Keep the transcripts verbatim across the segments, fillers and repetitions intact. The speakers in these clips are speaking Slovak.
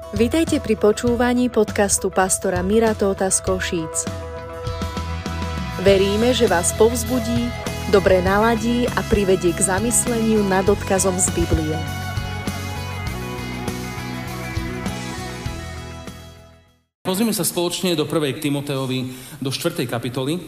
Vitajte pri počúvaní podcastu pastora Mira Tóta z Košíc. Veríme, že vás povzbudí, dobre naladí a privedie k zamysleniu nad odkazom z Biblie. Pozrieme sa spoločne do prvej Timoteovi, do štvrtej kapitoly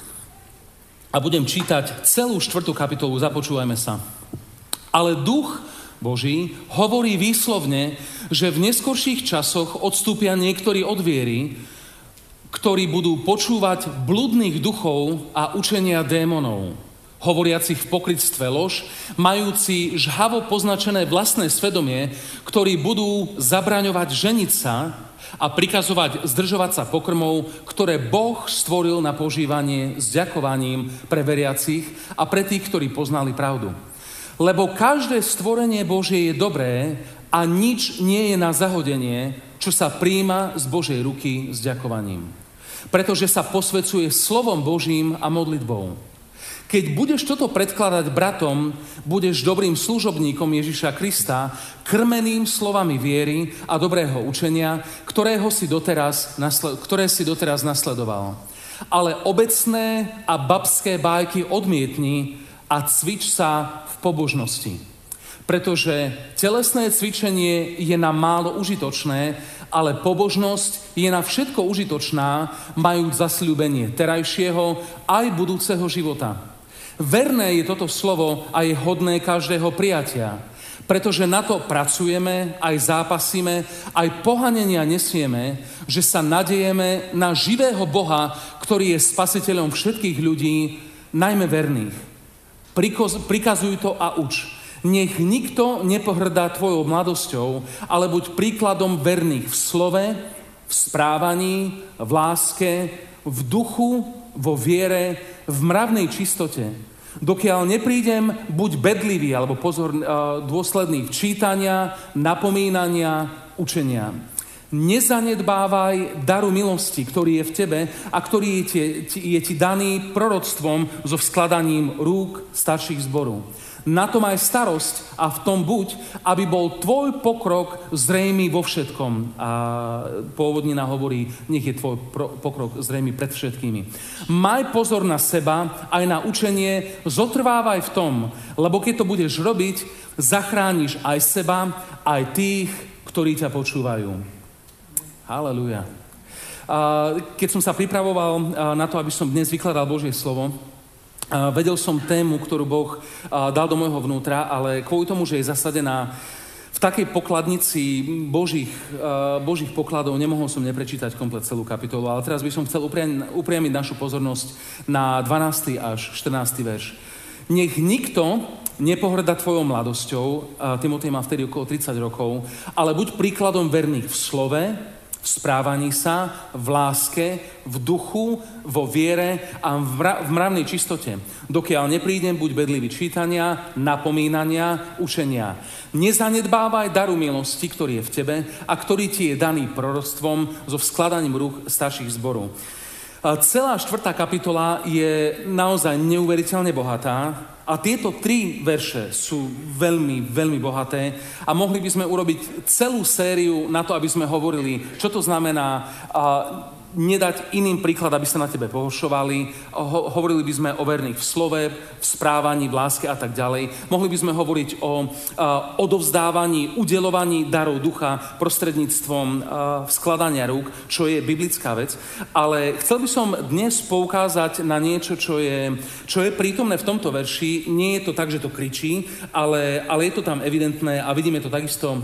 a budem čítať celú štvrtú kapitolu, započúvajme sa. Ale Duch Boží hovorí výslovne, že v neskorších časoch odstúpia niektorí od viery, ktorí budú počúvať bludných duchov a učenia démonov, hovoriacich v pokrytstve lož, majúci žhavo poznačené vlastné svedomie, ktorí budú zabraňovať ženiť sa a prikazovať zdržovať sa pokrmov, ktoré Boh stvoril na požívanie s ďakovaním pre veriacich a pre tých, ktorí poznali pravdu. Lebo každé stvorenie Božie je dobré a nič nie je na zahodenie, čo sa prijíma z Božej ruky s ďakovaním. Pretože sa posvecuje slovom Božím a modlitbou. Keď budeš toto predkladať bratom, budeš dobrým služobníkom Ježiša Krista, krmeným slovami viery a dobrého učenia, ktorého si doteraz, ktoré si doteraz nasledoval. Ale obecné a babské bájky odmietni a cvič sa v pobožnosti. Pretože telesné cvičenie je na málo užitočné, ale pobožnosť je na všetko užitočná, majúc zasľúbenie terajšieho aj budúceho života. Verné je toto slovo a je hodné každého prijatia, pretože na to pracujeme, aj zápasíme, aj pohanenia nesieme, že sa nadejeme na živého Boha, ktorý je spasiteľom všetkých ľudí, najmä verných. Prikazuj to a uč. Nech nikto nepohrdá tvojou mladosťou, ale buď príkladom verných v slove, v správaní, v láske, v duchu, vo viere, v mravnej čistote. Dokiaľ neprídem, buď bedlivý, alebo pozor, dôsledný v čítania, napomínania, učenia. Nezanedbávaj daru milosti, ktorý je v tebe a ktorý je ti, je ti daný proroctvom so vskladaním rúk starších zborov. Na to maj starosť a v tom buď, aby bol tvoj pokrok zrejmý vo všetkom. A pôvodnina hovorí, nech je tvoj pokrok zrejmý pred všetkými. Maj pozor na seba, aj na učenie, zotrvávaj v tom, lebo keď to budeš robiť, zachrániš aj seba, aj tých, ktorí ťa počúvajú. Halelúja. Keď som sa pripravoval na to, aby som dnes vykladal Božie slovo, vedel som tému, ktorú Boh dal do môjho vnútra, ale kvôli tomu, že je zasadená v takej pokladnici Božích, Božích pokladov, nemohol som neprečítať komplet celú kapitolu, ale teraz by som chcel upriamiť našu pozornosť na dvanásty až štrnásty verš. Nech nikto nepohrda tvojou mladosťou, Timotej má vtedy okolo tridsať rokov, ale buď príkladom verných v slove, v správaní sa, v láske, v duchu, vo viere a v mravnej čistote. Dokiaľ neprídem, buď bedlivý čítania, napomínania, učenia. Nezanedbávaj daru milosti, ktorý je v tebe a ktorý ti je daný proroctvom so vskladaním rúk starších zborov. Celá štvrtá kapitola je naozaj neuveriteľne bohatá a tieto tri verše sú veľmi, veľmi bohaté a mohli by sme urobiť celú sériu na to, aby sme hovorili, čo to znamená uh, nedať iným príklad, aby sa na tebe pohošovali. Ho- hovorili by sme o verných v slove, v správaní, v láske a tak ďalej. Mohli by sme hovoriť o uh, odovzdávaní, udeľovaní darov ducha prostredníctvom uh, skladania rúk, čo je biblická vec. Ale chcel by som dnes poukázať na niečo, čo je, čo je prítomné v tomto verši. Nie je to tak, že to kričí, ale, ale je to tam evidentné a vidíme to takisto uh,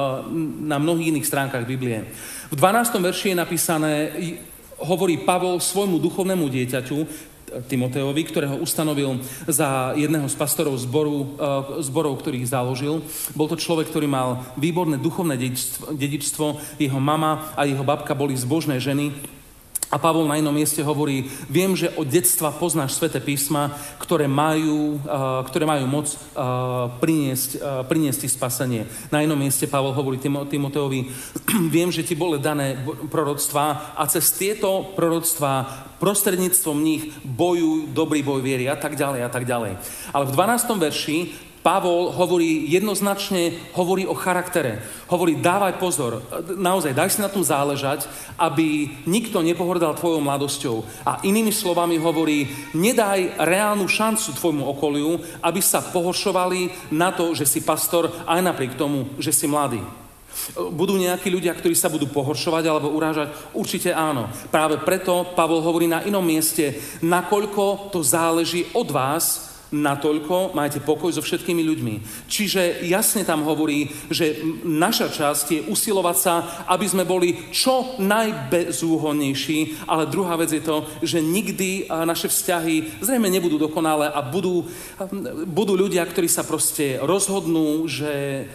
na mnohých iných stránkach Biblie. V dvanástom verši je napísané, hovorí Pavol svojmu duchovnému dieťaťu, Timoteovi, ktorého ustanovil za jedného z pastorov zboru, zborov, ktorých založil. Bol to človek, ktorý mal výborné duchovné dedičstvo, dedičstvo. Jeho mama a jeho babka boli zbožné ženy. A Pavol na inom mieste hovorí, viem, že od detstva poznáš sväté písma, ktoré majú, uh, ktoré majú moc uh, priniesť, uh, priniesť ti spasenie. Na inom mieste Pavol hovorí Timoteovi, viem, že ti boli dané proroctvá a cez tieto proroctvá prostredníctvom nich bojuj dobrý boj viery a tak ďalej a tak ďalej. Ale v dvanástom verši Pavol hovorí jednoznačne, hovorí o charaktere. Hovorí, dávaj pozor, naozaj, daj si na tom záležať, aby nikto nepohordal tvojou mladosťou. A inými slovami hovorí, nedaj reálnu šancu tvojmu okoliu, aby sa pohoršovali na to, že si pastor, aj napriek tomu, že si mladý. Budú nejakí ľudia, ktorí sa budú pohoršovať alebo urážať? Určite áno. Práve preto Pavol hovorí na inom mieste, nakoľko to záleží od vás, natoľko majte pokoj so všetkými ľuďmi. Čiže jasne tam hovorí, že naša časť je usilovať sa, aby sme boli čo najbezúhonnejší, ale druhá vec je to, že nikdy naše vzťahy zrejme nebudú dokonalé a budú, budú ľudia, ktorí sa proste rozhodnú, že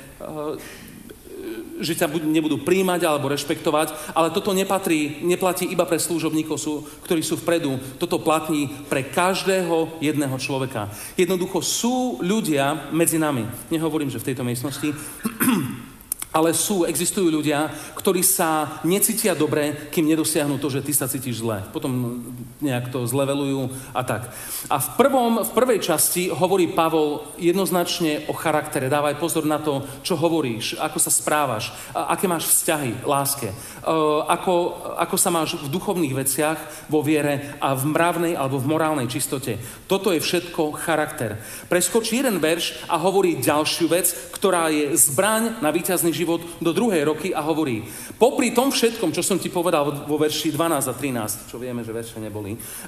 že ťa nebudú príjmať alebo rešpektovať, ale toto nepatrí, neplatí iba pre služobníkov, sú, ktorí sú vpredu. Toto platí pre každého jedného človeka. Jednoducho sú ľudia medzi nami. Nehovorím, že v tejto miestnosti, ale sú, existujú ľudia, ktorí sa necítia dobre, kým nedosiahnu to, že ty sa cítiš zle. Potom nejak to zlevelujú a tak. A v, prvom, v prvej časti hovorí Pavol jednoznačne o charaktere. Dávaj pozor na to, čo hovoríš, ako sa správaš, aké máš vzťahy, láske, ako, ako sa máš v duchovných veciach, vo viere a v mravnej alebo v morálnej čistote. Toto je všetko charakter. Preskočí jeden verš a hovorí ďalšiu vec, ktorá je zbraň na víťazný život do druhej roky a hovorí, popri tom všetkom, čo som ti povedal vo verši dvanásť a trinásť, čo vieme, že verše neboli, uh,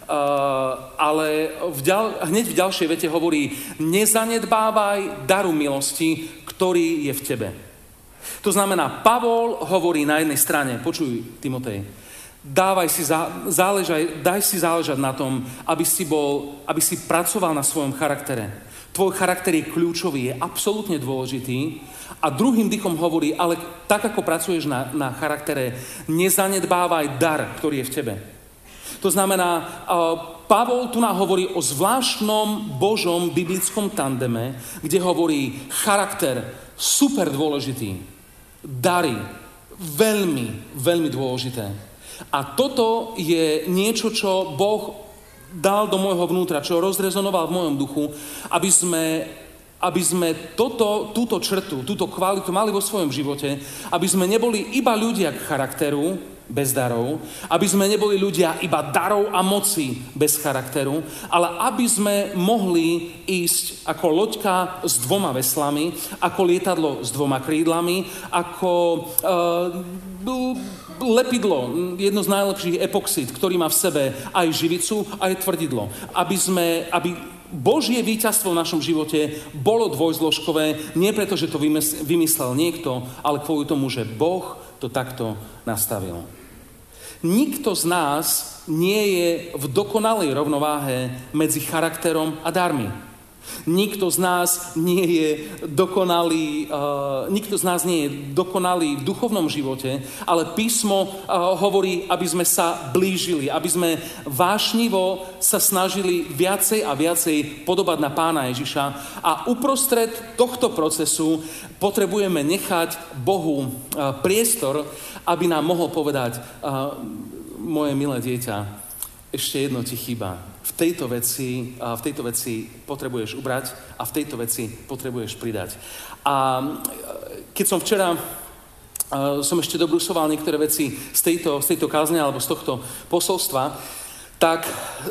ale v ďal, hneď v ďalšej vete hovorí, nezanedbávaj daru milosti, ktorý je v tebe. To znamená, Pavol hovorí na jednej strane, počuj, Timotej, dávaj si zá, záležaj, daj si záležať na tom, aby si, bol, aby si pracoval na svojom charaktere. Tvoj charakter je kľúčový, je absolútne dôležitý a druhým dychom hovorí, ale tak, ako pracuješ na, na charaktere, nezanedbávaj dar, ktorý je v tebe. To znamená, uh, Pavol tu nám hovorí o zvláštnom Božom biblickom tandeme, kde hovorí charakter super dôležitý, dary veľmi, veľmi dôležité. A toto je niečo, čo Boh dal do môjho vnútra, čo rozrezonoval v mojom duchu, aby sme, aby sme toto, túto črtu, túto kvalitu mali vo svojom živote, aby sme neboli iba ľudia k charakteru, bez darov, aby sme neboli ľudia iba darov a moci bez charakteru, ale aby sme mohli ísť ako loďka s dvoma veslami, ako lietadlo s dvoma krídlami, ako uh, lepidlo, jedno z najlepších epoxid, ktorý má v sebe aj živicu, aj tvrdidlo. Aby sme, aby Božie víťazstvo v našom živote bolo dvojzložkové, nie preto, že to vymyslel niekto, ale kvôli tomu, že Boh to takto nastavil. Nikto z nás nie je v dokonalej rovnováhe medzi charakterom a darmi. Nikto z nás nie je dokonalý, uh, nikto z nás nie je dokonalý v duchovnom živote, ale písmo uh, hovorí, aby sme sa blížili, aby sme vášnivo sa snažili viacej a viacej podobať na Pána Ježiša a uprostred tohto procesu potrebujeme nechať Bohu uh, priestor, aby nám mohol povedať, uh, moje milé dieťa, ešte jedno ti chýba. V tejto veci, v tejto veci potrebuješ ubrať a v tejto veci potrebuješ pridať. A keď som včera som ešte dobrusoval niektoré veci z tejto, z tejto kázne alebo z tohto posolstva, tak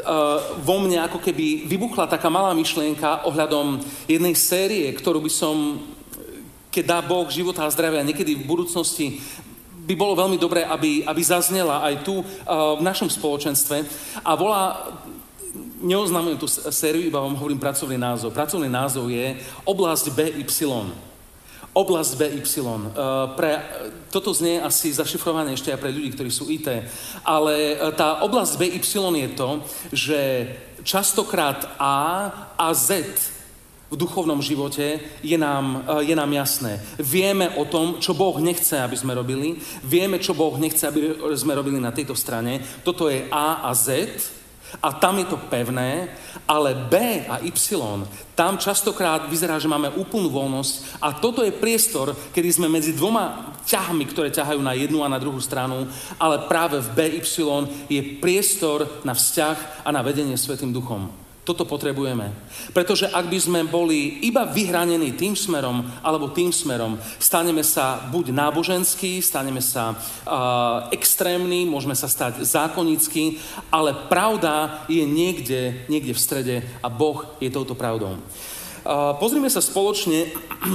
vo mne ako keby vybuchla taká malá myšlienka ohľadom jednej série, ktorú by som, keď dá Boh života a zdravia, niekedy v budúcnosti by bolo veľmi dobré, aby, aby zaznela aj tu v našom spoločenstve. A volá... Neoznamujem tú sériu, iba vám hovorím pracovný názov. Pracovný názov je Oblasť bé ypsilon. Oblasť bé ypsilon. Uh, pre, toto znie asi zašifrované ešte aj pre ľudí, ktorí sú í té, ale tá oblasť bé ypsilon je to, že častokrát A a Z v duchovnom živote je nám, je nám jasné. Vieme o tom, čo Boh nechce, aby sme robili. Vieme, čo Boh nechce, aby sme robili na tejto strane. Toto je A a Z. A tam je to pevné, ale B a Y, tam častokrát vyzerá, že máme úplnú voľnosť a toto je priestor, kedy sme medzi dvoma ťahmi, ktoré ťahajú na jednu a na druhú stranu, ale práve v bé Y je priestor na vzťah a na vedenie Svätým Duchom. Toto potrebujeme. Pretože ak by sme boli iba vyhranení tým smerom alebo tým smerom, staneme sa buď náboženskí, staneme sa uh, extrémni, môžeme sa stať zákonickí, ale pravda je niekde, niekde v strede a Boh je touto pravdou. Uh, pozrime sa spoločne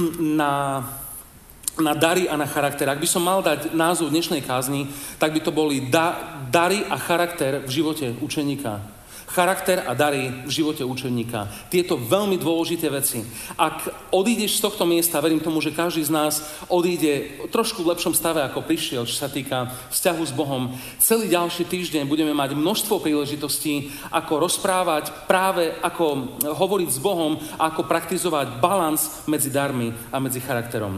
na, na dary a na charakter. Ak by som mal dať názov dnešnej kázni, tak by to boli da, dary a charakter v živote učeníka. Charakter a dary v živote učeníka. Tieto veľmi dôležité veci. Ak odídeš z tohto miesta, verím tomu, že každý z nás odíde trošku v lepšom stave, ako prišiel, čo sa týka vzťahu s Bohom. Celý ďalší týždeň budeme mať množstvo príležitostí, ako rozprávať práve, ako hovoriť s Bohom a ako praktizovať balans medzi darmi a medzi charakterom.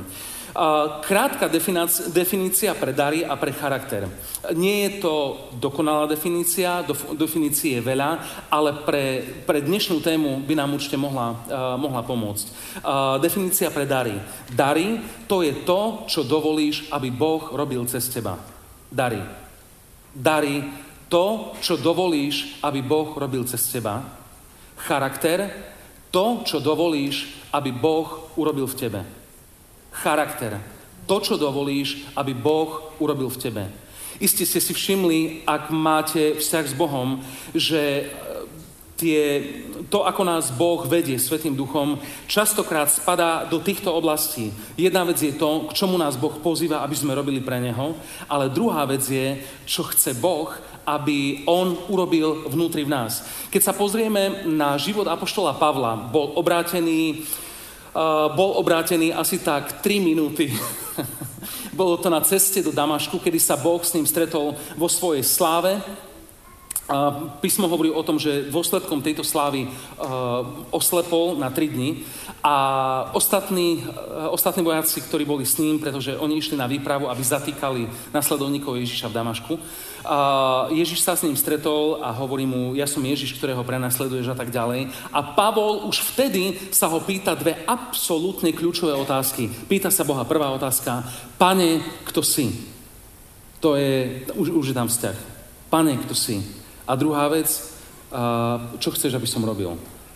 Krátka definícia pre dary a pre charakter. Nie je to dokonalá definícia, definície je veľa, ale pre, pre dnešnú tému by nám určite mohla, uh, mohla pomôcť. Uh, definícia pre dary. Dary, to je to, čo dovolíš, aby Boh robil cez teba. Dary. Dary, to, čo dovolíš, aby Boh robil cez teba. Charakter, to, čo dovolíš, aby Boh urobil v tebe. Charakter. To, čo dovolíš, aby Boh urobil v tebe. Iste ste si všimli, ak máte vzťah s Bohom, že tie, to, ako nás Boh vedie Svätým Duchom, častokrát spadá do týchto oblastí. Jedna vec je to, k čomu nás Boh pozýva, aby sme robili pre Neho, ale druhá vec je, čo chce Boh, aby On urobil vnútri v nás. Keď sa pozrieme na život apoštola Pavla, bol obrátený Uh, bol obrátený asi tak tri minúty. Bolo to na ceste do Damašku, kedy sa Boh s ním stretol vo svojej sláve. Uh, písmo hovorí o tom, že dôsledkom tejto slávy uh, oslepol na tri dni a ostatní, uh, ostatní vojaci, ktorí boli s ním, pretože oni išli na výpravu, aby zatýkali nasledovníkov Ježiša v Damašku. Uh, Ježiš sa s ním stretol a hovorí mu, ja som Ježiš, ktorého prenasleduješ a tak ďalej. A Pavol už vtedy sa ho pýta dve absolútne kľúčové otázky. Pýta sa Boha prvá otázka, Pane, kto si? To je, už, už je tam vzťah. Pane, kto si? A druhá vec, uh, čo chceš, aby som robil?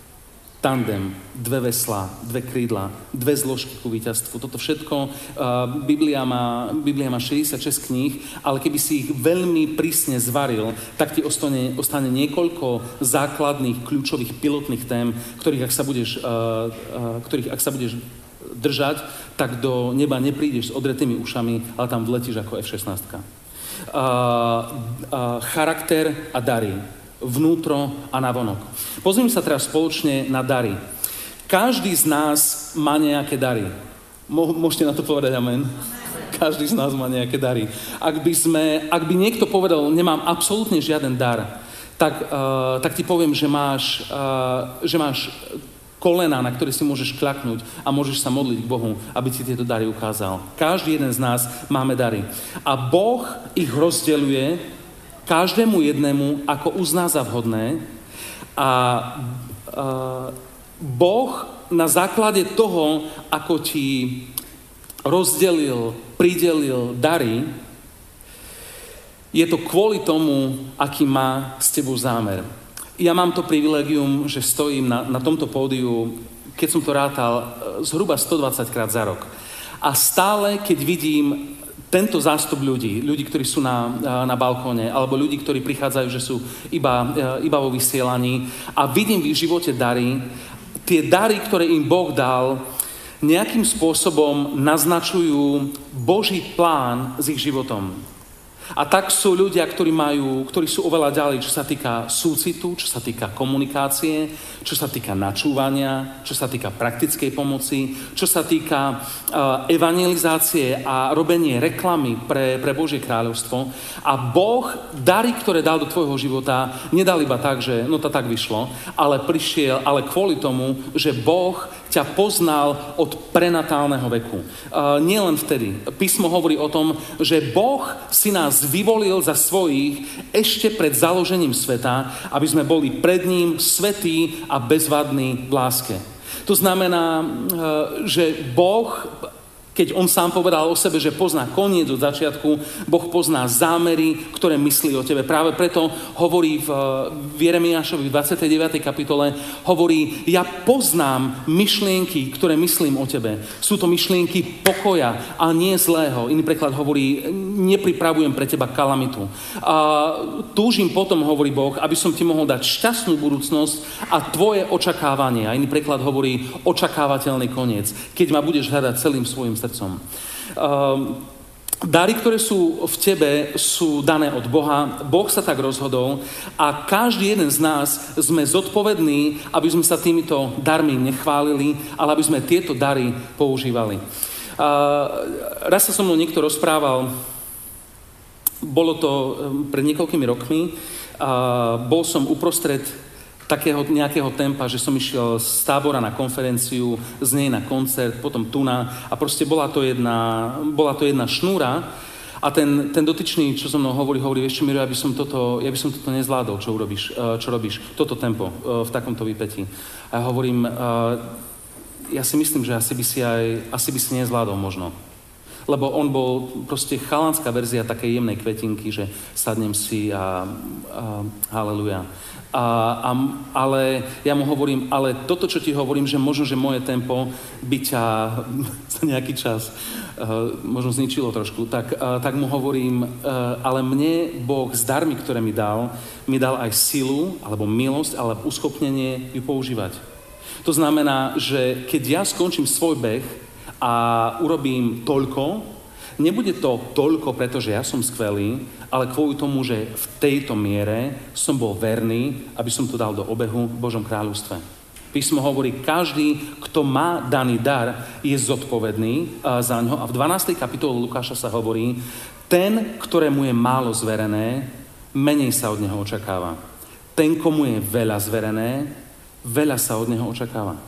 Tandem, dve veslá, dve krídla, dve zložky ku víťazstvu. Toto všetko, uh, Biblia má, Biblia má šesťdesiatšesť kníh, ale keby si ich veľmi prísne zvaril, tak ti ostane, ostane niekoľko základných, kľúčových pilotných tém, ktorých ak sa budeš, uh, uh, ktorých ak sa budeš držať, tak do neba neprídeš s odretými ušami, ale tam vletíš ako ef šestnásť. Uh, uh, charakter a dary. Vnútro a navonok. Pozrime sa teraz spoločne na dary. Každý z nás má nejaké dary. Mo- môžete na to povedať amen? Každý z nás má nejaké dary. Ak by, sme, ak by niekto povedal, nemám absolútne žiaden dar, tak, uh, tak ti poviem, že máš, uh, že máš kolena, na ktoré si môžeš kľaknúť a môžeš sa modliť k Bohu, aby ti tieto dary ukázal. Každý jeden z nás máme dary. A Boh ich rozdeľuje každému jednému, ako uzná za vhodné. A uh, Boh na základe toho, ako ti rozdelil, pridelil dary, je to kvôli tomu, aký má s tebou zámer. Ja mám to privilegium, že stojím na, na tomto pódiu, keď som to rátal, zhruba stodvadsať krát za rok. A stále, keď vidím tento zástup ľudí, ľudí, ktorí sú na, na balkóne, alebo ľudí, ktorí prichádzajú, že sú iba, iba vo vysielaní a vidím v ich živote dary, tie dary, ktoré im Boh dal, nejakým spôsobom naznačujú Boží plán s ich životom. A tak sú ľudia, ktorí majú, ktorí sú oveľa ďalej, čo sa týka súcitu, čo sa týka komunikácie, čo sa týka načúvania, čo sa týka praktickej pomoci, čo sa týka uh, evangelizácie a robenie reklamy pre, pre Božie kráľovstvo. A Boh dary, ktoré dal do tvojho života, nedal iba tak, že no to tak vyšlo, ale prišiel, ale kvôli tomu, že Boh ťa poznal od prenatálneho veku. Uh, nie len vtedy. Písmo hovorí o tom, že Boh si nás vyvolil za svojich ešte pred založením sveta, aby sme boli pred ním svätí a bezvadní v láske. To znamená, že Boh, Keď on sám povedal o sebe, že pozná koniec od začiatku, Boh pozná zámery, ktoré myslí o tebe. Práve preto hovorí v, v Jeremiášovi v dvadsiatej deviatej kapitole, hovorí, ja poznám myšlienky, ktoré myslím o tebe. Sú to myšlienky pokoja a nie zlého. Iný preklad hovorí, nepripravujem pre teba kalamitu. A túžim potom, hovorí Boh, aby som ti mohol dať šťastnú budúcnosť a tvoje očakávanie. A iný preklad hovorí očakávateľný koniec, keď ma budeš hľadať celým svojim srdcom. Um, dary, ktoré sú v tebe, sú dané od Boha. Boh sa tak rozhodol a každý jeden z nás sme zodpovední, aby sme sa týmito darmi nechválili, ale aby sme tieto dary používali. Uh, raz sa so mnou niekto rozprával, bolo to pred niekoľkými rokmi, uh, bol som uprostred takého nejakého tempa, že som išiel z tábora na konferenciu, z nej na koncert, potom tu na a proste bola to jedna, bola to jedna šnúra a ten, ten dotyčný, čo so mnou hovorí, hovorí, vieš čo, Miro, ja by som toto, ja by som toto nezvládol, čo urobíš, čo robíš, toto tempo v takomto výpätí. A ja hovorím, ja si myslím, že asi by si aj, asi by si nezvládol možno. Lebo on bol proste chalanská verzia takej jemnej kvetinky, že sadnem si a, a haleluja. A, a, ale ja mu hovorím, ale toto, čo ti hovorím, že možno, že moje tempo by ťa za nejaký čas uh, možno zničilo trošku, tak, uh, tak mu hovorím, uh, ale mne Boh s darmi, ktoré mi dal, mi dal aj silu, alebo milosť, alebo uschopnenie ju používať. To znamená, že keď ja skončím svoj beh a urobím toľko, nebude to toľko, pretože ja som skvelý, ale kvôli tomu, že v tejto miere som bol verný, aby som to dal do obehu v Božom kráľovstve. Písmo hovorí, každý, kto má daný dar, je zodpovedný za ňo. A v dvanástej kapitole Lukáša sa hovorí, ten, ktorému je málo zverené, menej sa od neho očakáva. Ten, komu je veľa zverené, veľa sa od neho očakáva.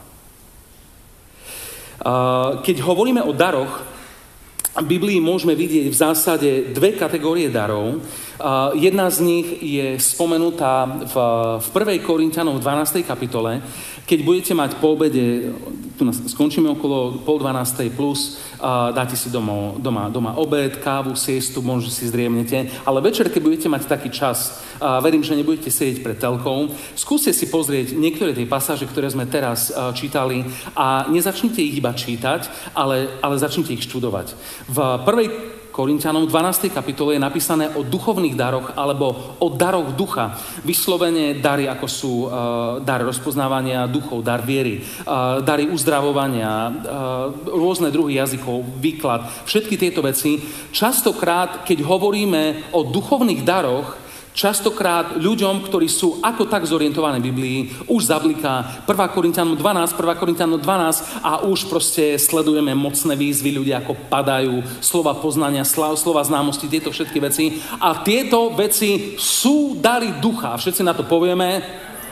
Keď hovoríme o daroch, v Biblii môžeme vidieť v zásade dve kategórie darov. Uh, jedna z nich je spomenutá v, v prvej Korinťanom v dvanástej kapitole. Keď budete mať po obede, tu nás skončíme okolo pol dvanástej plus, uh, dáte si doma, doma, doma obed, kávu, siestu, možno si zdriemnete, ale večer, keď budete mať taký čas, uh, verím, že nebudete sedieť pred telkou, skúste si pozrieť niektoré tie pasáže, ktoré sme teraz uh, čítali a nezačnite ich iba čítať, ale, ale začnite ich študovať. V prvej Korinťanom v dvanástej kapitole je napísané o duchovných daroch alebo o daroch ducha. Vyslovene dary, ako sú uh, dar rozpoznávania duchov, dar viery, uh, dary uzdravovania, uh, rôzne druhy jazykov, výklad, všetky tieto veci. Častokrát, keď hovoríme o duchovných daroch, častokrát ľuďom, ktorí sú ako tak zorientovaní v Biblii, už zabliká prvá Korinťanom dvanásť, prvá Korinťanom dvanásť a už proste sledujeme mocné výzvy, ľudia ako padajú, slova poznania, slova známosti, tieto všetky veci. A tieto veci sú dary ducha. Všetci na to povieme.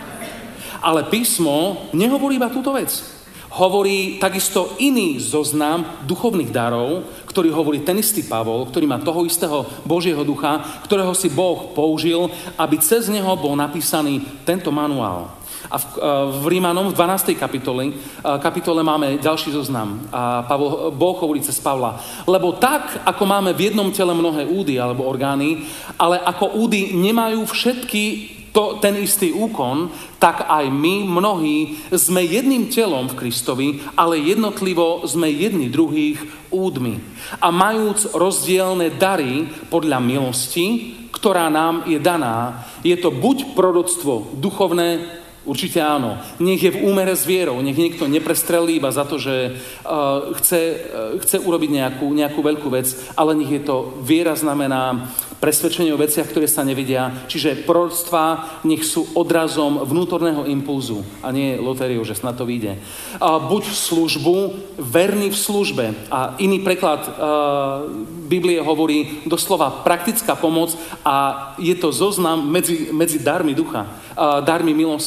Ale písmo nehovorí iba túto vec. Hovorí takisto iný zoznam duchovných darov, ktorý hovorí ten istý Pavol, ktorý má toho istého Božieho ducha, ktorého si Boh použil, aby cez neho bol napísaný tento manuál. A v, v Rímanom v dvanástej kapitole, kapitole máme ďalší zoznam. A Pavol, Boh hovorí cez Pavla. Lebo tak, ako máme v jednom tele mnohé údy alebo orgány, ale ako údy nemajú všetky to, ten istý úkon, tak aj my, mnohí, sme jedným telom v Kristovi, ale jednotlivo sme jedni druhých údmi. A majúc rozdielne dary podľa milosti, ktorá nám je daná, je to buď proroctvo duchovné, určite áno. Nech je v úmere s vierou, nech niekto neprestrelí iba za to, že uh, chce, uh, chce urobiť nejakú, nejakú veľkú vec, ale nech je to viera, znamená presvedčenie o veciach, ktoré sa nevidia. Čiže proroctvá nech sú odrazom vnútorného impulzu a nie lotériou, že snad to vyjde. Uh, buď službu, verný v službe. A iný preklad uh, Biblie hovorí doslova praktická pomoc a je to zoznam medzi, medzi darmi ducha, uh, darmi milosti.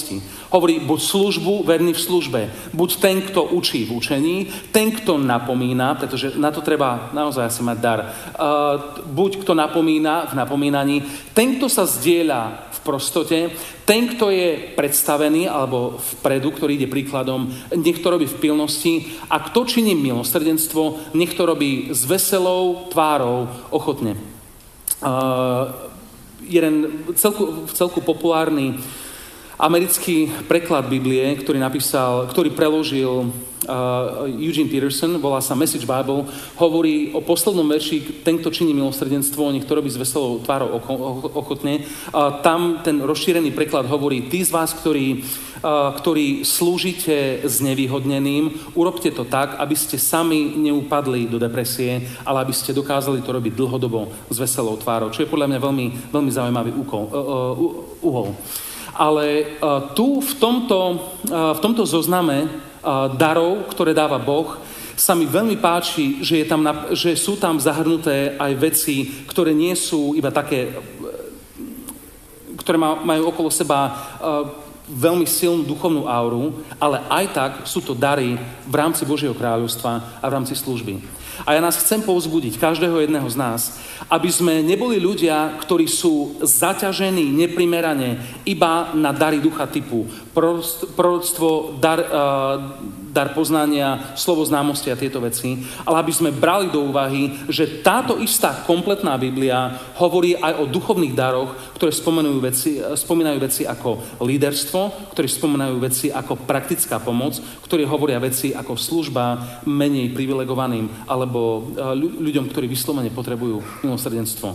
Hovorí, buď službu, verný v službe. Buď ten, kto učí v učení, ten, kto napomína, pretože na to treba naozaj asi mať dar. Uh, buď kto napomína v napomínaní, ten, kto sa zdieľa v prostote, ten, kto je predstavený alebo vpredu, ktorý ide príkladom, nech to robí v pilnosti a kto činí milosrdenstvo, nech to robí s veselou tvárou ochotne. Uh, jeden celku, celku populárny americký preklad Biblie, ktorý napísal, ktorý preložil uh, Eugene Peterson, volá sa Message Bible, hovorí o poslednom verši, ten, kto činí milosrdenstvo, nech to robí s veselou tvárou ochotne. Uh, tam ten rozšírený preklad hovorí, tí z vás, ktorí, uh, ktorí slúžite znevýhodneným, urobte to tak, aby ste sami neupadli do depresie, ale aby ste dokázali to robiť dlhodobo s veselou tvárou, čo je podľa mňa veľmi, veľmi zaujímavý úkol, uh, uh, uhol. Ale uh, tu v tomto, uh, v tomto zozname uh, darov, ktoré dáva Boh, sa mi veľmi páči, že, je tam, že sú tam zahrnuté aj veci, ktoré nie sú iba také, ktoré majú okolo seba uh, veľmi silnú duchovnú auru, ale aj tak sú to dary v rámci Božieho kráľovstva a v rámci služby. A ja nás chcem povzbudiť, každého jedného z nás, aby sme neboli ľudia, ktorí sú zaťažení neprimerane iba na dary ducha typu proroctvo, dar, uh, dar poznania, slovo známosti a tieto veci, ale aby sme brali do úvahy, že táto istá kompletná Biblia hovorí aj o duchovných daroch, ktoré spomínajú veci, spomínajú veci ako líderstvo, ktoré spomínajú veci ako praktická pomoc, ktoré hovoria veci ako služba menej privilegovaným alebo ľuďom, ktorí vyslovene potrebujú milosrdenstvo.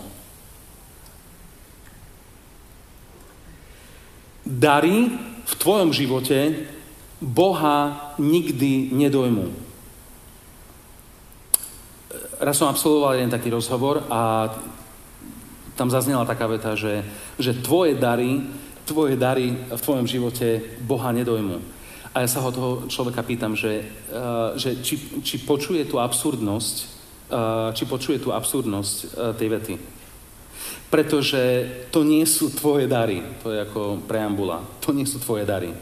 Dary v tvojom živote Boha nikdy nedojmú. Raz som absolvoval jeden taký rozhovor a tam zaznela taká veta, že, že tvoje dary, tvoje dary v tvojom živote Boha nedojmú. A ja sa ho toho človeka pýtam, že, uh, že či, či počuje tú absurdnosť, uh, či počuje tú absurdnosť uh, tej vety. Pretože to nie sú tvoje dary, to je ako preambula, to nie sú tvoje dary.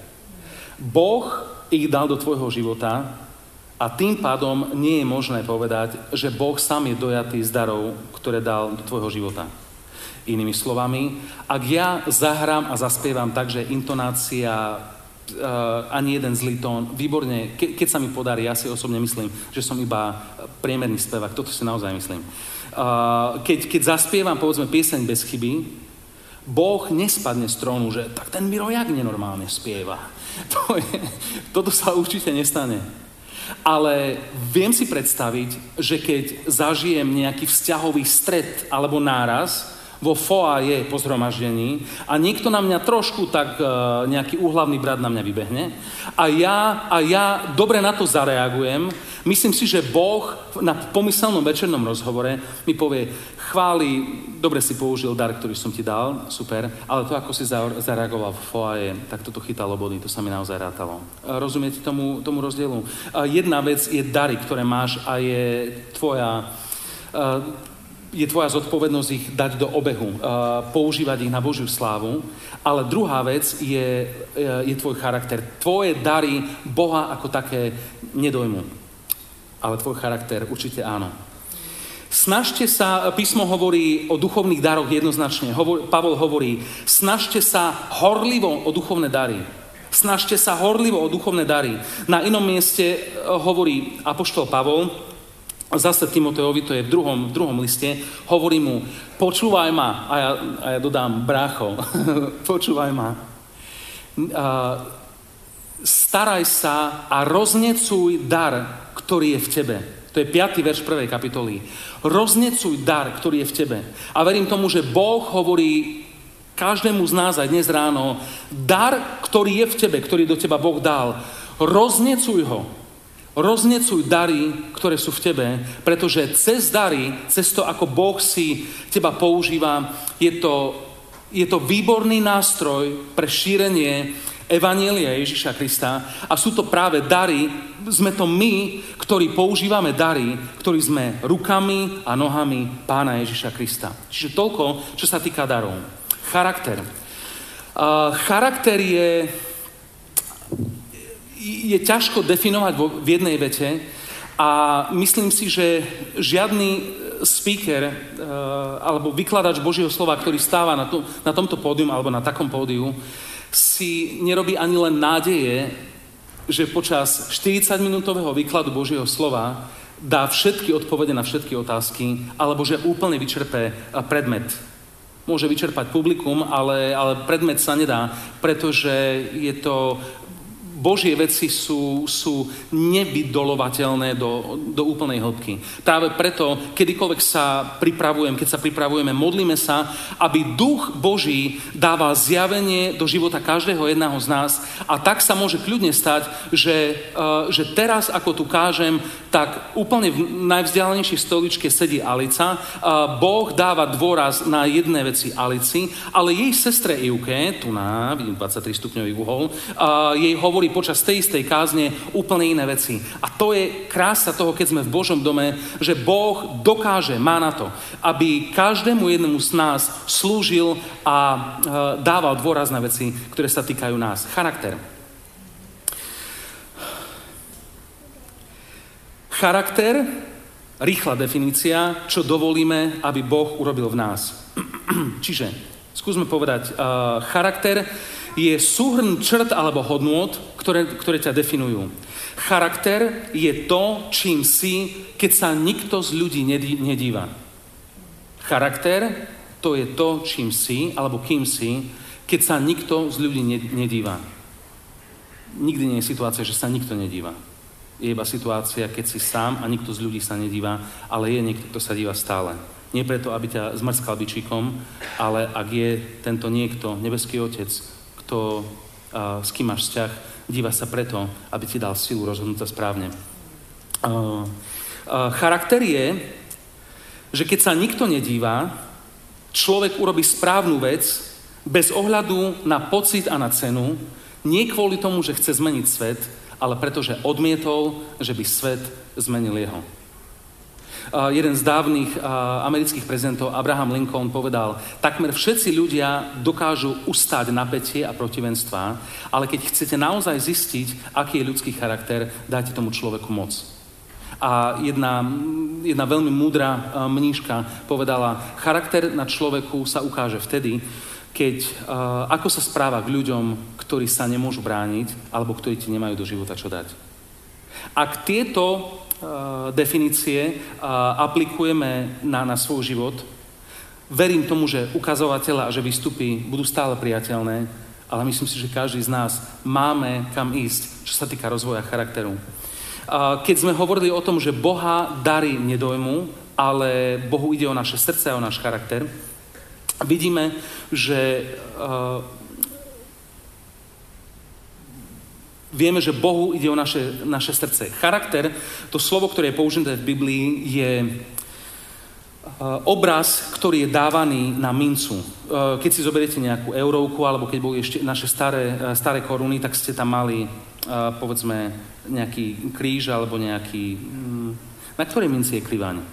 Boh ich dal do tvojho života a tým pádom nie je možné povedať, že Boh sám je dojatý z darov, ktoré dal do tvojho života. Inými slovami, ak ja zahrám a zaspievam tak, že intonácia Uh, ani jeden zlý tón, výborne, ke, keď sa mi podarí, ja si osobne myslím, že som iba priemerný spevák, toto si naozaj myslím. Uh, keď, keď zaspievam, povedzme, pieseň bez chyby, Boh nespadne z trónu, že tak ten Miro jak nenormálne spieva. To je, toto sa určite nestane. Ale viem si predstaviť, že keď zažijem nejaký vzťahový stret alebo náraz, vo foaje po zhromaždení a niekto na mňa trošku tak uh, nejaký úhlavný brat na mňa vybehne a ja, a ja dobre na to zareagujem, myslím si, že Boh na pomyselnom večernom rozhovore mi povie, chváli, dobre si použil dar, ktorý som ti dal, super, ale to, ako si zareagoval v foaje, tak toto chytalo body, to sa mi naozaj rátalo. Uh, rozumiete tomu, tomu rozdielu? Uh, jedna vec je dary, ktoré máš a je tvoja... Uh, je tvoja zodpovednosť ich dať do obehu, uh, používať ich na Božiu slávu, ale druhá vec je, je tvoj charakter. Tvoje dary Boha ako také nedojmu, ale tvoj charakter určite áno. Snažte sa, písmo hovorí o duchovných daroch jednoznačne. Hovor, Pavol hovorí, snažte sa horlivo o duchovné dary. Snažte sa horlivo o duchovné dary. Na inom mieste hovorí apoštol Pavol, zase Timoteovi, to je v druhom, v druhom liste, hovorí mu, počúvaj ma, a ja, a ja dodám, brácho, počúvaj ma. Uh, staraj sa a roznecuj dar, ktorý je v tebe. To je piaty verš prvej kapitoly. Roznecuj dar, ktorý je v tebe. A verím tomu, že Boh hovorí každému z nás aj dnes ráno, dar, ktorý je v tebe, ktorý do teba Boh dal, roznecuj ho. Roznecuj dary, ktoré sú v tebe, pretože cez dary, cez to, ako Boh si teba používa, je to, je to výborný nástroj pre šírenie evanjelia Ježiša Krista a sú to práve dary, sme to my, ktorí používame dary, ktorí sme rukami a nohami Pána Ježiša Krista. Čiže toľko, čo sa týka darov. Charakter. Uh, charakter je... je ťažko definovať vo, v jednej vete a myslím si, že žiadny speaker uh, alebo vykladač Božieho slova, ktorý stáva na, to, na tomto pódium alebo na takom pódiu, si nerobí ani len nádeje, že počas štyridsaťminútového výkladu Božieho slova dá všetky odpovede na všetky otázky alebo že úplne vyčerpé predmet. Môže vyčerpať publikum, ale, ale predmet sa nedá, pretože je to... Božie veci sú, sú nevydolovateľné do, do úplnej hĺbky. Práve preto, kedykoľvek sa pripravujem, keď sa pripravujeme, modlíme sa, aby Duch Boží dával zjavenie do života každého jedného z nás a tak sa môže kľudne stať, že, uh, že teraz, ako tu kážem, tak úplne v najvzdialenejšej stoličke sedí Alica. Uh, boh dáva dôraz na jedné veci Alici, ale jej sestre Ivke, tu na, vidím dvadsaťtri stupňový uhol, uh, jej hovorí počas tej istej kázne úplne iné veci. A to je krása toho, keď sme v Božom dome, že Boh dokáže, má na to, aby každému jednému z nás slúžil a e, dával dôraz na veci, ktoré sa týkajú nás. Charakter. Charakter, rýchla definícia, čo dovolíme, aby Boh urobil v nás. Čiže, skúsme povedať, uh, charakter je súhrn črt alebo hodnôt, ktoré, ktoré ťa definujú. Charakter je to, čím si, keď sa nikto z ľudí nedíva. Charakter to je to, čím si, alebo kým si, keď sa nikto z ľudí nedíva. Nikdy nie je situácia, že sa nikto nedíva. Je iba situácia, keď si sám a nikto z ľudí sa nedíva, ale je niekto, kto sa díva stále. Nie preto, aby ťa zmrskal bičíkom, ale ak je tento niekto, nebeský Otec, kto, uh, s kým máš vzťah, díva sa preto, aby ti dal silu rozhodnúť sa správne. Uh, uh, charakter je, že keď sa nikto nedíva, človek urobí správnu vec bez ohľadu na pocit a na cenu, nie kvôli tomu, že chce zmeniť svet, ale pretože odmietol, že by svet zmenil jeho. Uh, jeden z dávnych uh, amerických prezidentov, Abraham Lincoln, povedal, takmer všetci ľudia dokážu ustáť napätie a protivenstvá, ale keď chcete naozaj zistiť, aký je ľudský charakter, dajte tomu človeku moc. A jedna, jedna veľmi múdra uh, mníška povedala, charakter na človeku sa ukáže vtedy, keď uh, ako sa správa k ľuďom, ktorí sa nemôžu brániť, alebo ktorí ti nemajú do života čo dať. Ak tieto definície aplikujeme na, na svoj život. Verím tomu, že ukazovateľa a že výstupy budú stále priateľné, ale myslím si, že každý z nás máme kam ísť, čo sa týka rozvoja charakteru. Keď sme hovorili o tom, že Boha dary nedojmu, ale Bohu ide o naše srdce a o náš charakter, vidíme, že vieme, že Bohu ide o naše, naše srdce. Charakter, to slovo, ktoré je použité v Biblii, je obraz, ktorý je dávaný na mincu. Keď si zoberiete nejakú eurovku, alebo keď boli ešte naše staré, staré koruny, tak ste tam mali, povedzme, nejaký kríž, alebo nejaký... Na ktorej minci je kriváň?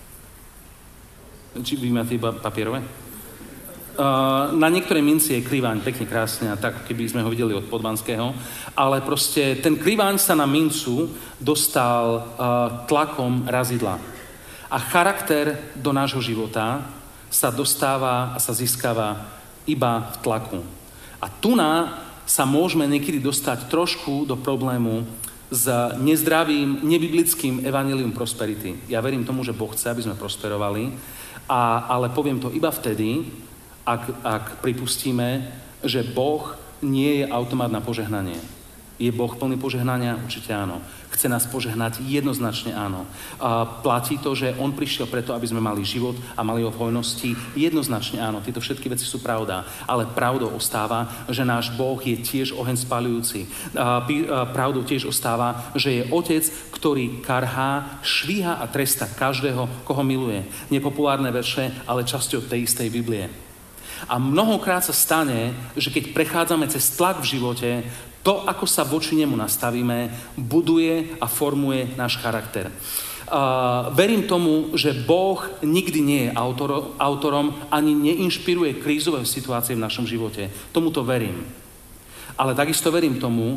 Či vy máte iba papierové? Uh, na niektorej minci je kriváň pekne krásne a tak, keby sme ho videli od Podbanského, ale proste ten kriváň sa na mincu dostal uh, tlakom razidla. A charakter do nášho života sa dostáva a sa získava iba v tlaku. A tuná sa môžeme niekedy dostať trošku do problému s nezdravým, nebiblickým evanjelium prosperity. Ja verím tomu, že Boh chce, aby sme prosperovali, a, ale poviem to iba vtedy, Ak, ak pripustíme, že Boh nie je automat na požehnanie. Je Boh plný požehnania? Určite áno. Chce nás požehnať? Jednoznačne áno. A platí to, že On prišiel preto, aby sme mali život a mali ho v hojnosti? Jednoznačne áno. Tieto všetky veci sú pravda. Ale pravdou ostáva, že náš Boh je tiež oheň spaľujúci. A pravdou tiež ostáva, že je Otec, ktorý karhá, švíha a trestá každého, koho miluje. Nepopulárne verše, ale časťou tej istej Biblie. A mnohokrát sa stane, že keď prechádzame cez tlak v živote, to, ako sa voči nemu nastavíme, buduje a formuje náš charakter. Uh, verím tomu, že Boh nikdy nie je autor, autorom, ani neinšpiruje krízové situácie v našom živote. Tomuto verím. Ale takisto verím tomu,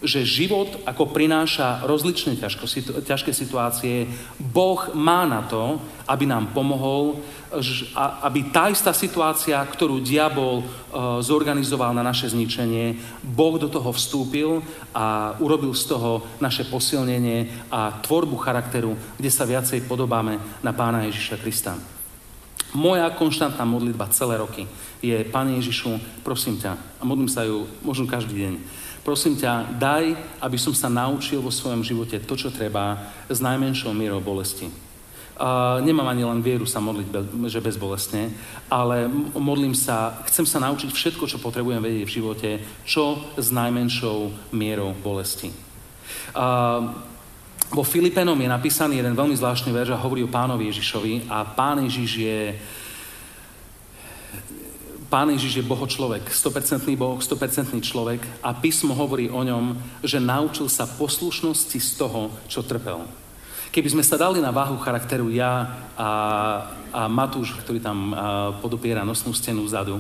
že život ako prináša rozličné ťažko, situ, ťažké situácie, Boh má na to, aby nám pomohol, aby tá istá situácia, ktorú diabol uh, zorganizoval na naše zničenie, Boh do toho vstúpil a urobil z toho naše posilnenie a tvorbu charakteru, kde sa viacej podobáme na Pána Ježiša Krista. Moja konštantná modlitba celé roky je: Pane Ježišu, prosím ťa, a modlím sa ju možno každý deň, prosím ťa, daj, aby som sa naučil vo svojom živote to, čo treba, s najmenšou mierou bolesti. Uh, nemám ani len vieru sa modliť, be, že bezbolestne, ale modlím sa, chcem sa naučiť všetko, čo potrebujem vedieť v živote, čo s najmenšou mierou bolesti. Uh, vo Filipenom je napísaný jeden veľmi zvláštny verš a hovorí o Pánovi Ježišovi a Pán Ježiš je Pán Ježiš je bohočlovek, sto percent Boh, sto percent človek a písmo hovorí o ňom, že naučil sa poslušnosti z toho, čo trpel. Keby sme sa dali na váhu charakteru ja a, a Matúš, ktorý tam a, podopiera nosnú stenu vzadu,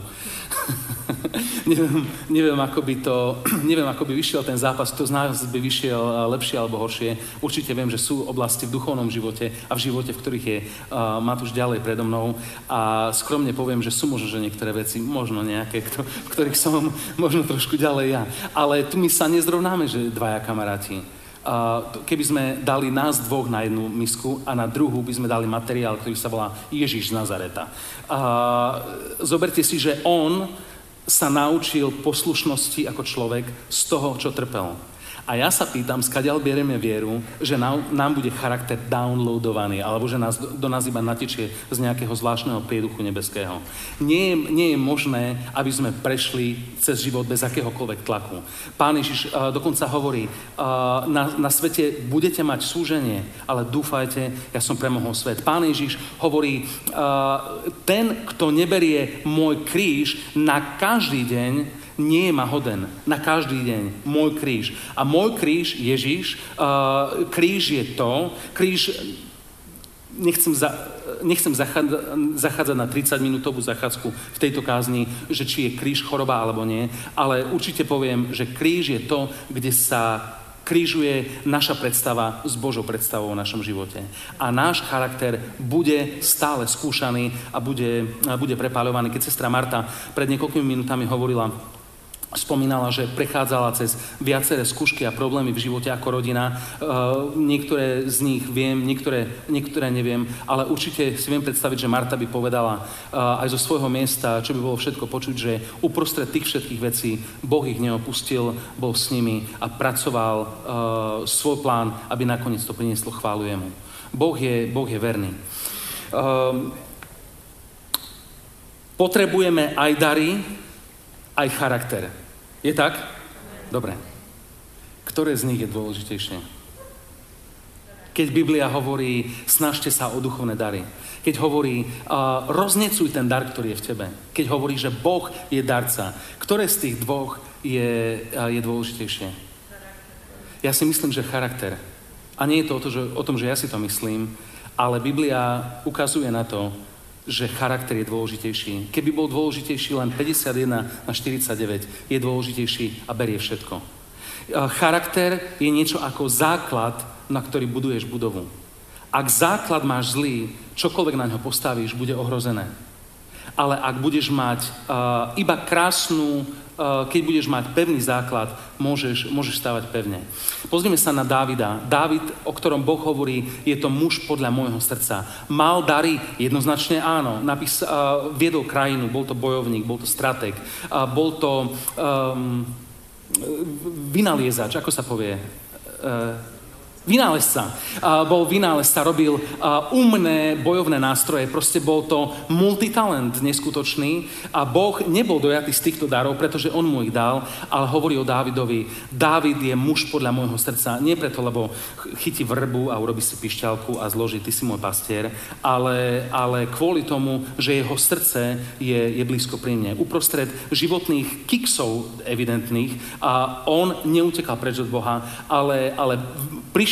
neviem, neviem, ako by to, neviem, ako by vyšiel ten zápas, kto z nás by vyšiel lepšie alebo horšie. Určite viem, že sú oblasti v duchovnom živote a v živote, v ktorých je a, Matúš ďalej predo mnou a skromne poviem, že sú možno, že niektoré veci, možno nejaké, kto, v ktorých som možno trošku ďalej ja. Ale tu my sa nezrovnáme, že dvaja kamaráti. Uh, keby sme dali nás dvoch na jednu misku a na druhú by sme dali materiál, ktorý sa volá Ježiš z Nazareta. Uh, zoberte si, že on sa naučil poslušnosti ako človek z toho, čo trpel. A ja sa pýtam, skadiaľ berieme vieru, že nám, nám bude charakter downloadovaný, alebo že nás, do nás iba natečie z nejakého zvláštneho prieduchu nebeského. Nie je, nie je možné, aby sme prešli cez život bez akéhokoľvek tlaku. Pán Ježiš uh, dokonca hovorí, uh, na, na svete budete mať súženie, ale dúfajte, ja som premohol svet. Pán Ježiš hovorí, uh, ten, kto neberie môj kríž na každý deň, nie je ma hoden, na každý deň, môj kríž. A môj kríž, Ježiš, uh, kríž je to, kríž, nechcem, za, nechcem zachádzať, zachádzať na tridsaťminútovú zachádzku v tejto kázni, že či je kríž choroba alebo nie, ale určite poviem, že kríž je to, kde sa krížuje naša predstava s Božou predstavou v našom živote. A náš charakter bude stále skúšaný a bude, bude prepáľovaný. Keď sestra Marta pred niekoľkými minútami hovorila, spomínala, že prechádzala cez viaceré skúšky a problémy v živote ako rodina. Uh, niektoré z nich viem, niektoré, niektoré neviem, ale určite si viem predstaviť, že Marta by povedala uh, aj zo svojho miesta, čo by bolo všetko počuť, že uprostred tých všetkých vecí Boh ich neopustil, bol s nimi a pracoval uh, svoj plán, aby nakoniec to prinieslo chválu jemu. Boh je, Boh je verný. Uh, potrebujeme aj dary, aj charakter. Je tak? Dobre. Ktoré z nich je dôležitejšie? Keď Biblia hovorí, snažte sa o duchovné dary. Keď hovorí, uh, roznecuj ten dar, ktorý je v tebe. Keď hovorí, že Boh je darca. Ktoré z tých dvoch je, uh, je dôležitejšie? Ja si myslím, že charakter. A nie je to o, to, že, o tom, že ja si to myslím, ale Biblia ukazuje na to, že charakter je dôležitejší. Keby bol dôležitejší len päťdesiatjeden na štyridsaťdeväť, je dôležitejší a berie všetko. Charakter je niečo ako základ, na ktorý buduješ budovu. Ak základ máš zlý, čokoľvek na ňo postavíš, bude ohrozené. Ale ak budeš mať uh, iba krásnu, uh, keď budeš mať pevný základ, môžeš, môžeš stávať pevne. Pozrime sa na Dávida. Dávid, o ktorom Boh hovorí, je to muž podľa môjho srdca. Mal dary? Jednoznačne áno. Napis, uh, viedol krajinu, bol to bojovník, bol to stratég, uh, bol to um, vynaliezač, ako sa povie? Uh, Vynálezca. Uh, bol vynálezca, robil uh, umné bojovné nástroje, proste bol to multitalent neskutočný a Boh nebol dojatý z týchto darov, pretože on mu ich dal, ale hovorí o Dávidovi, Dávid je muž podľa môjho srdca, nie preto, lebo chytí vrbu a urobí si pišťalku a zloží, ty si môj pastier, ale, ale kvôli tomu, že jeho srdce je, je blízko pri mne. Uprostred životných kiksov evidentných a on neutekal preč od Boha, ale, ale prišiel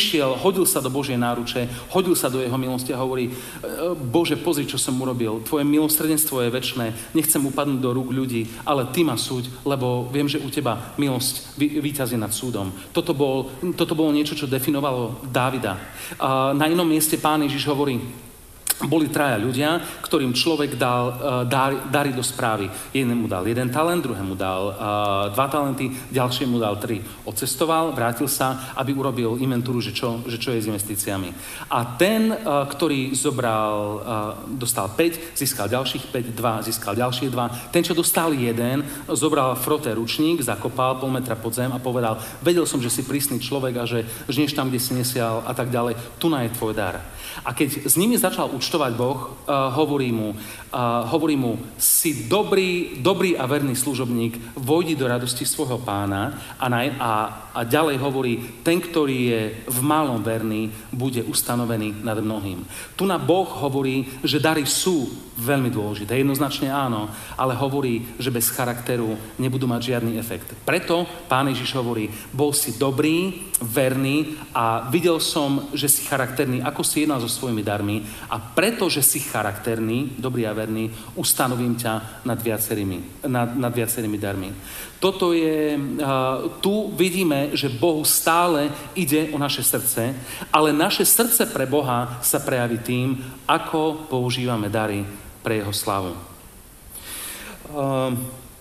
prišiel, hodil sa do Božej náruče, hodil sa do jeho milosti a hovorí, Bože, pozri, čo som urobil, tvoje milosrdenstvo je večné, nechcem upadnúť do rúk ľudí, ale ty ma súď, lebo viem, že u teba milosť víťazí nad súdom. Toto, bol, toto bolo niečo, čo definovalo Dávida. Na inom mieste Pán Ježiš hovorí, boli traja ľudia, ktorým človek dal uh, dary, dary do správy. Jednému dal jeden talent, druhému dal uh, dva talenty, ďalšiemu dal tri. Odcestoval, vrátil sa, aby urobil inventúru, že čo, že čo je s investíciami. A ten, uh, ktorý zobral, uh, dostal päť, získal ďalších päť, dva, získal ďalšie dva. Ten, čo dostal jeden, zobral froté ručník, zakopal pol metra pod zem a povedal, vedel som, že si prísny človek a že žnieš tam, kde si nesial a tak ďalej. Tu na je tvoj dar. A keď s nimi začal účtovať Boh, uh, hovorí mu, uh, hovorí mu, si dobrý, dobrý a verný služobník, vojdi do radosti svojho pána a, naj, a, a ďalej hovorí, ten, ktorý je v malom verný, bude ustanovený nad mnohým. Tu na Boh hovorí, že dary sú veľmi dôležité, jednoznačne áno, ale hovorí, že bez charakteru nebudú mať žiadny efekt. Preto Pán Ježiš hovorí, bol si dobrý, verný a videl som, že si charakterný, ako si jednal so svojimi darmi a preto, že si charakterný, dobrý a verný, ustanovím ťa nad viacerými, nad, nad viacerými darmi. Toto je, uh, tu vidíme, že Bohu stále ide o naše srdce, ale naše srdce pre Boha sa prejaví tým, ako používame dary pre jeho slávu. Uh,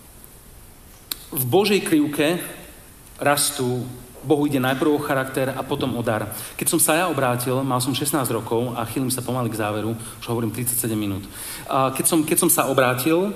v Božej krivke rastú, Bohu ide najprv o charakter a potom o dar. Keď som sa ja obrátil, mal som šestnásť rokov a chýlim sa pomaly k záveru, už hovorím tridsaťsedem minút. Keď som, keď som sa obrátil,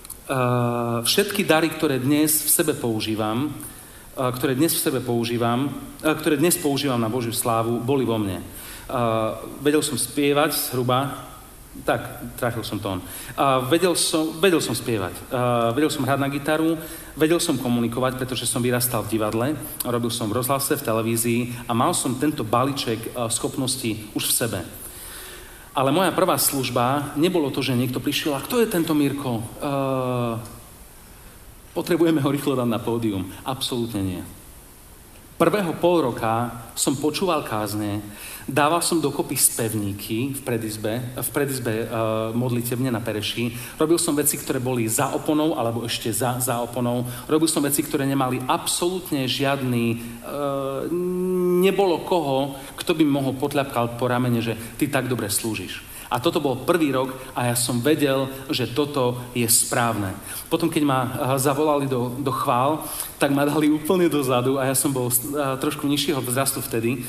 všetky dary, ktoré dnes v sebe používam, ktoré dnes v sebe používam, ktoré dnes používam na Božiu slávu, boli vo mne. Vedel som spievať zhruba, tak, trafil som tón. Uh, vedel, som, vedel som spievať, uh, vedel som hrať na gitaru, vedel som komunikovať, pretože som vyrastal v divadle, robil som v rozhlase, v televízii a mal som tento balíček uh, schopností už v sebe. Ale moja prvá služba nebolo to, že niekto prišiel, a kto je tento Mirko? Uh, potrebujeme ho rýchlo dať na pódium. Absolútne nie. Prvého pol roka som počúval kázne, dával som dokopy spevníky v predizbe, v predizbe uh, modlitebne na Pereši. Robil som veci, ktoré boli za oponou, alebo ešte za, za oponou. Robil som veci, ktoré nemali absolútne žiadny... Uh, nebolo koho, kto by mohol potľapkať po ramene, že ty tak dobre slúžiš. A toto bol prvý rok a ja som vedel, že toto je správne. Potom, keď ma zavolali do, do chvál, tak ma dali úplne dozadu a ja som bol trošku nižšieho vzrastu vtedy.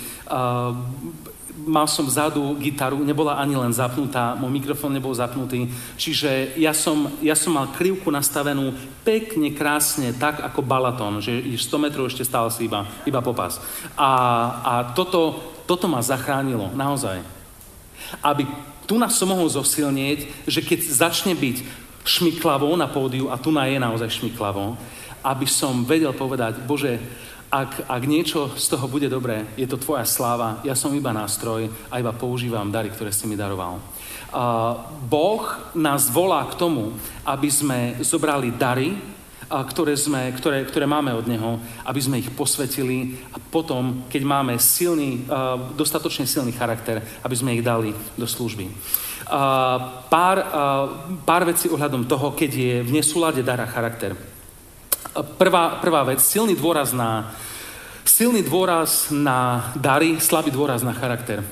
Mal som vzadu gitaru, nebola ani len zapnutá, môj mikrofón nebol zapnutý, čiže ja som, ja som mal krivku nastavenú pekne, krásne, tak ako balatón, že sto metrov ešte stál si iba, iba popas. A, a toto, toto ma zachránilo, naozaj. Aby tu nás som mohol zosilnieť, že keď začne byť šmiklavo na pódiu, a tu na je naozaj šmiklavo, aby som vedel povedať, Bože, ak, ak niečo z toho bude dobré, je to tvoja sláva, ja som iba nástroj a iba používam dary, ktoré si mi daroval. Uh, boh nás volá k tomu, aby sme zobrali dary, Ktoré, sme, ktoré, ktoré máme od Neho, aby sme ich posvetili a potom, keď máme silný, uh, dostatočne silný charakter, aby sme ich dali do služby. Uh, pár, uh, pár vecí ohľadom toho, keď je v nesúlade dar a charakter. Uh, prvá, prvá vec, silný dôraz na, silný dôraz na dary, slabý dôraz na charakter.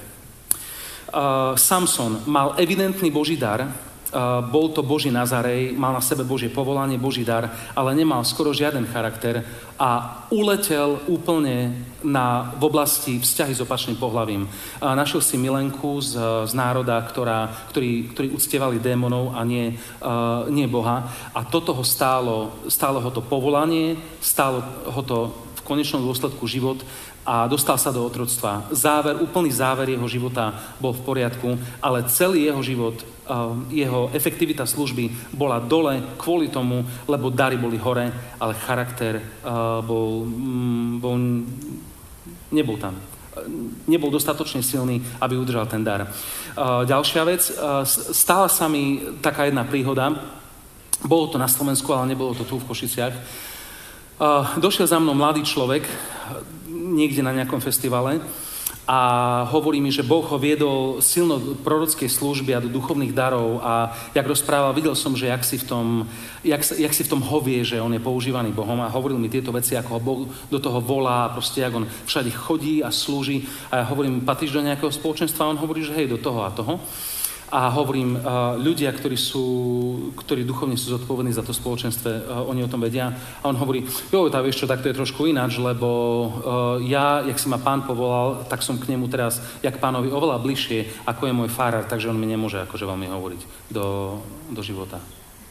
Uh, Samson mal evidentný Boží dar. Uh, bol to Boží Nazarej, mal na sebe Božie povolanie, Boží dar, ale nemal skoro žiaden charakter a uletel úplne na, v oblasti vzťahy s opačným pohlavím. Uh, našiel si milenku z, z národa, ktorá, ktorí, ktorí uctievali démonov a nie, uh, nie Boha. A toto ho stálo, stálo ho to povolanie, stálo ho to v konečnom dôsledku život a dostal sa do otroctva. Záver, úplný záver jeho života bol v poriadku, ale celý jeho život, jeho efektivita služby bola dole kvôli tomu, lebo dary boli hore, ale charakter bol, bol, nebol tam. Nebol dostatočne silný, aby udržal ten dar. Ďalšia vec, stala sa mi taká jedna príhoda, bolo to na Slovensku, ale nebolo to tu v Košiciach. Došiel za mnou mladý človek, niekde na nejakom festivale a hovorí mi, že Boh ho viedol silno do prorockej služby a do duchovných darov a jak rozprával, videl som, že jak si v tom, jak, jak si v tom hovie, že on je používaný Bohom a hovoril mi tieto veci, ako ho Boh do toho volá, proste jak on všade chodí a slúži a ja hovorím, patríš do nejakého spoločenstva a on hovorí, že hej, do toho a toho. A hovorím, uh, ľudia, ktorí sú, ktorí duchovne sú zodpovední za to spoločenstve, uh, oni o tom vedia. A on hovorí, jo, tá vieš čo, tak to je trošku ináč, lebo uh, ja, jak si ma pán povolal, tak som k nemu teraz, jak pánovi, oveľa bližšie, ako je môj farár, takže on mi nemôže akože veľmi hovoriť do, do života.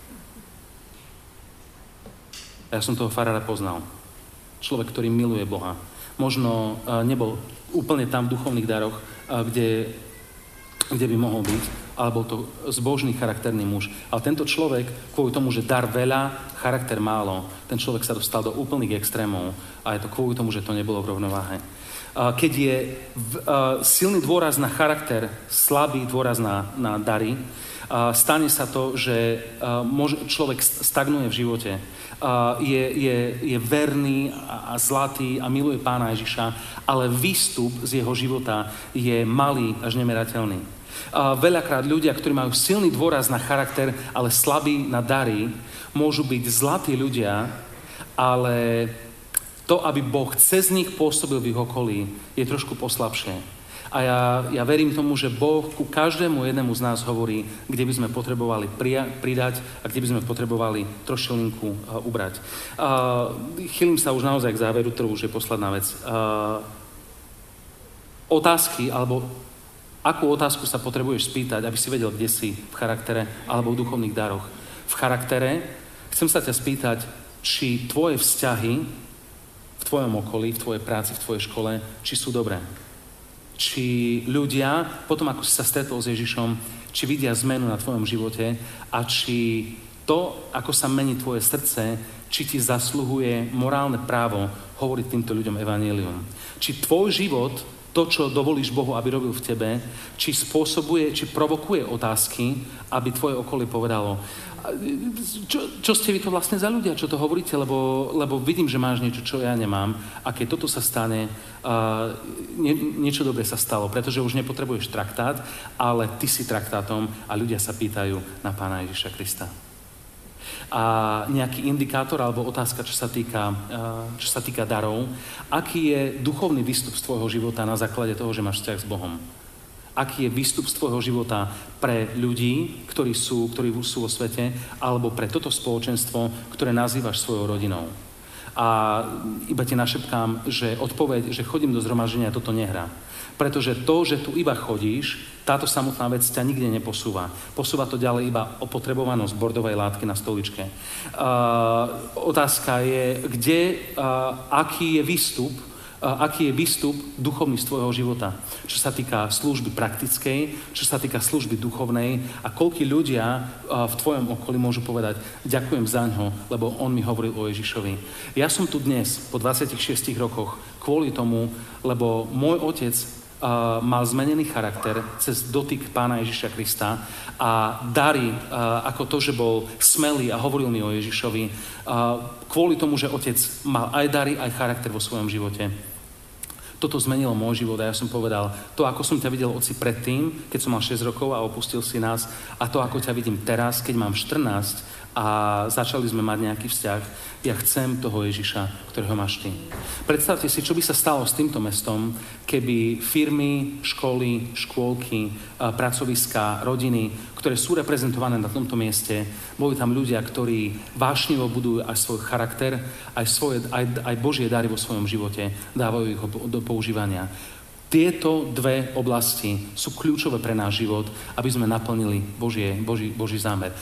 A ja som toho farára poznal. Človek, ktorý miluje Boha. Možno uh, nebol úplne tam v duchovných daroch, uh, kde, kde by mohol byť, ale bol to zbožný, charakterný muž. Ale tento človek, kvôli tomu, že dar veľa, charakter málo, ten človek sa dostal do úplných extrémov a je to kvôli tomu, že to nebolo v rovnováhe. Keď je silný dôraz na charakter, slabý dôraz na, na dary, stane sa to, že človek stagnuje v živote. Je, je, je verný a zlatý a miluje Pána Ježiša, ale výstup z jeho života je malý až nemerateľný. Uh, veľakrát ľudia, ktorí majú silný dôraz na charakter, ale slabý na dary, môžu byť zlatí ľudia, ale to, aby Boh cez nich pôsobil v ich okolí, je trošku poslabšie. A ja, ja verím tomu, že Boh ku každému jednému z nás hovorí, kde by sme potrebovali prija- pridať a kde by sme potrebovali trošilinku uh, ubrať. Uh, chýlim sa už naozaj k záveru, to už je posledná vec. Uh, otázky, alebo akú otázku sa potrebuješ spýtať, aby si vedel, kde si v charaktere alebo v duchovných daroch. V charaktere chcem sa ťa spýtať, či tvoje vzťahy v tvojom okolí, v tvojej práci, v tvojej škole, či sú dobré. Či ľudia, potom ako si sa stretol s Ježišom, či vidia zmenu na tvojom živote a či to, ako sa mení tvoje srdce, či ti zasluhuje morálne právo hovoriť týmto ľuďom evanjelium. Či tvoj život, to, čo dovolíš Bohu, aby robil v tebe, či spôsobuje, či provokuje otázky, aby tvoje okolie povedalo, čo, čo ste vy to vlastne za ľudia, čo to hovoríte, lebo, lebo vidím, že máš niečo, čo ja nemám. A keď toto sa stane, uh, nie, niečo dobré sa stalo, pretože už nepotrebuješ traktát, ale ty si traktátom a ľudia sa pýtajú na Pána Ježiša Krista. A nejaký indikátor alebo otázka, čo sa týka, čo sa týka darov, aký je duchovný výstup z tvojho života na základe toho, že máš vzťah s Bohom? Aký je výstup z tvojho života pre ľudí, ktorí sú, ktorí sú vo svete, alebo pre toto spoločenstvo, ktoré nazývaš svojou rodinou? A iba ti našepkám, že odpoveď, že chodím do zhromaždenia, toto nehrá. Pretože to, že tu iba chodíš, táto samotná vec ťa nikde neposúva. Posúva to ďalej iba opotrebovanosť bordovej látky na stoličke. Uh, otázka je, kde, uh, aký je výstup, uh, aký je výstup duchovný z tvojho života. Čo sa týka služby praktickej, čo sa týka služby duchovnej a koľkí ľudia uh, v tvojom okolí môžu povedať, ďakujem zaňho, lebo on mi hovoril o Ježišovi. Ja som tu dnes po dvadsiatich šiestich rokoch kvôli tomu, lebo môj otec Uh, mal zmenený charakter cez dotyk Pána Ježiša Krista a dary, uh, ako to, že bol smelý a hovoril mi o Ježišovi, uh, kvôli tomu, že otec mal aj dary, aj charakter vo svojom živote. Toto zmenilo môj život a ja som povedal, to, ako som ťa videl, oci, predtým, keď som mal šesť rokov a opustil si nás, a to, ako ťa vidím teraz, keď mám štrnásť a začali sme mať nejaký vzťah, ja chcem toho Ježiša, ktorého máš ty. Predstavte si, čo by sa stalo s týmto mestom, keby firmy, školy, škôlky, pracoviská, rodiny, ktoré sú reprezentované na tomto mieste, boli tam ľudia, ktorí vášnivo budujú aj svoj charakter, aj, svoje, aj, aj Božie dary vo svojom živote, dávajú ich do používania. Tieto dve oblasti sú kľúčové pre náš život, aby sme naplnili Božie, Boží, Boží zámer.